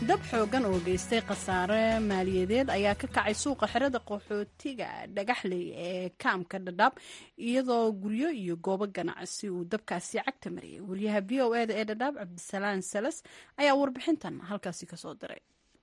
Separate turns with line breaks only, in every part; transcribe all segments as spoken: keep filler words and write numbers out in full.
dab xoogan oo geystay khasaare maaliyadeed ayaa ka kacay suuqa xerada qaxootiga dhagaxley ee kaamka dhadhaab iyadoo guryo iyo goobo ganacsi uu dabkaasi cagta mariyay wariyaha v o eda ee dhadhaab cabdisalaan salas ayaa warbixintan halkaasi kasoo diray.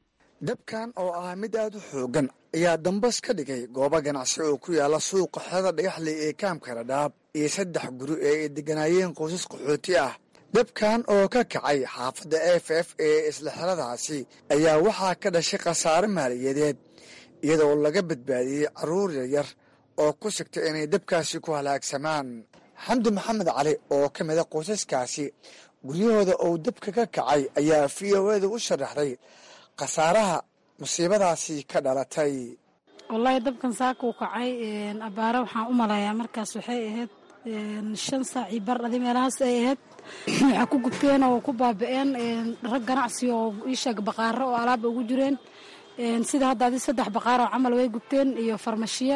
dabkan oo ah mid aad u xoogan ayaa dambas ka dhigay goobo ganacsi oo ku yaala suuqa xerada dhagaxley ee kaamka dhadhaab iyo saddex guri ee ay deganaayeen qoysas qaxooti ah. dabkan oo ka kacay xaafadda f f ee isla xeradaasi ayaa waxaa ka dhashay khasaare maaliyadeed iyadoo laga badbaadiyey carruur yaryar oo ku sigtay inay dabkaasi ku halaagsamaan. xamdi maxamed cali oo ka mida qoysaskaasi guryahooda uu dabka ka kacay ayaa v o eda u sharaxday khasaaraha musiibadaasi ka dhalatay.
wallaahi dabkan saakuu kacay abaare waxaan u malayaa markaas waxay ahayd shan saacii bar adi meelahaas ay ahayd waxaa ku gubteen oo ku baaba'een rag ganacsi oo iisheeg baqaaro oo alaaba ugu jireen sida hadda adi saddex baqaar oo camal way gubteen iyo farmashiye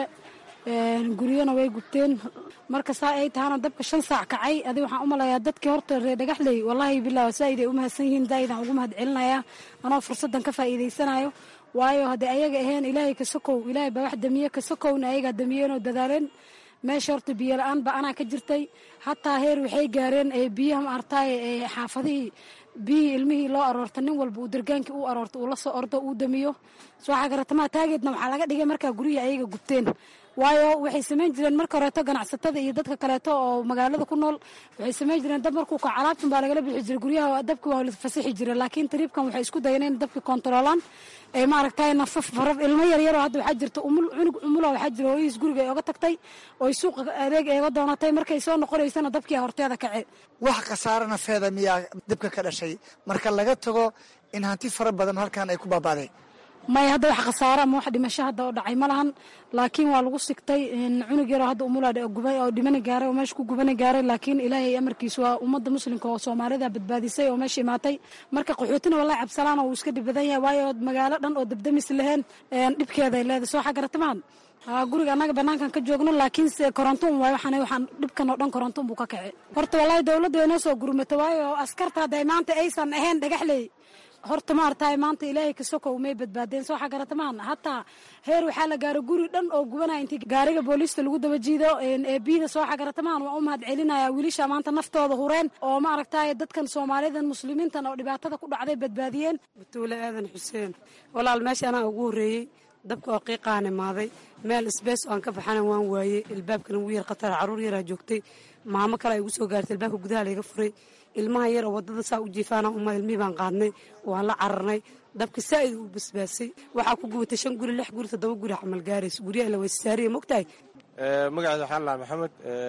guryana way gubteen. marka saa ay tahana dabka shan saac kacay adi waxaan u malayaa dadkii horta reer dhagaxley wallaahi bilaa saaid ay u mahadsan yihiin daaidan ugu mahad celinayaa anoo fursaddan ka faa'iidaysanayo waayo hadday ayaga ahayn ilaahay ka sokow ilaahay baa wax damiye ka sokowna ayagaa damiyeenoo dadaaleen meesha horta biyo la-aan ba anaa ka jirtay hataa heer waxay gaareen biyaha ma artaaye ee xaafadihii biyihii ilmihii loo aroorta nin walba uu dargaankii u aroorta uu la soo ordo uu damiyo soo xagaratamaa taageedna waxaa laga dhigay markaa guryihii ayaga gubteen waayo waxay samayn jireen marka horeeto ganacsatada iyo dadka kaleeto oo magaalada ku nool waxay samayn jireen dab markuu kaco alaabtan baa lagala bixi jiray guryaha dabkii waa la fasixi jiray laakiin tariibkan waxay isku dayeen in dabkii kontaroolaan ee maaragtay nafaf faraf ilmo yaryaroo hadda waxaa jirta umul cunug umula waxaa jira hooyihiis guriga ay oga tagtay oo ay suuqa adeeg eega doonatay markay soo noqonaysana dabkii horteeda kace.
wax khasaare nafeeda miyaa dabka ka dhashay marka laga tago in hanti fara badan halkan ay ku baabaaday?
may hadda wax khasaare ama wax dhimasho hadda oo dhacay ma lahan laakiin waa lagu sigtay cunug yaroo hadda umula gubay oo dhimani gaaray oo meesha ku gubani gaaray laakiin ilaahay amarkiisa waa ummadda muslimka oo soomaalida badbaadisay oo meesha imaatay. marka qaxootina wallahi cabsalaan oo uu iska dhib badan yahay waayo magaalo dhan oo dabdamis lahayn dhibkeeda ay leedahay soo xagaratamaan guriga annaga banaankan ka joogno laakiin se korontoon waay waxaan waxaan dhibkan oo dhan korontoon buu ka kacay. horta wallahi dawladda way noo soo gurmatay waayo askarta hadday maanta aysan ahayn dhagaxley horta ma artaay maanta ilaahay ka sokow may badbaadeen soo xagaratamaan hataa heer waxaa la gaaro guri dhan oo gubanaya intii gaariga booliista lagu daba jiido ee biyada soo xagaratamaan waa u mahad celinaya wiilasha maanta naftooda hureen oo ma aragtaay dadkan soomaalidan muslimiintan oo dhibaatada ku dhacday badbaadiyeen.
batuule aadan xuseen walaal meesha anaa ugu horreeyey dabka oo qiiqaan imaaday meel isbees oo aan ka baxana waan waayey ilbaabkan ugu yar khatar carruur yaraa joogtay maamo kale ay igu soo gaartay ilbaabka gudaha layga furay ilmaha yar oo waddada saa u jiifaana uma ilmihii baan qaadnay waan la cararnay dabka saa'id uu basbaasay waxaa ku gubatay shan guri lix guri toddoba guri camal gaarayso guryaha la weysasaariya mogtahay.
magaceeda waxaan lahaa maxamed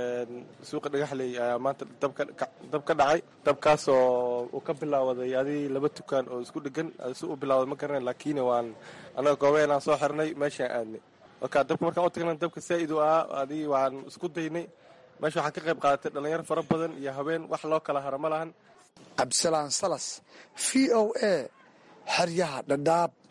suuqa dhagaxley ayaa maanta dab ka dhacay dabkaasoo uu ka bilaawaday adii laba tukaan oo isku dhegan si u bilaawday ma garanay laakiin waan anaga goobeenaan soo xirnay meeshaan aadnay marka dabka markaan u tagnay dabka saa'id u ah adii waan isku daynay meesha waxaan ka qayb qaadatay dhalinyaro fara badan iyo haween wax loo kala hara ma lahan.
cabdisalaan salas v o a xeryaha dhadhaab.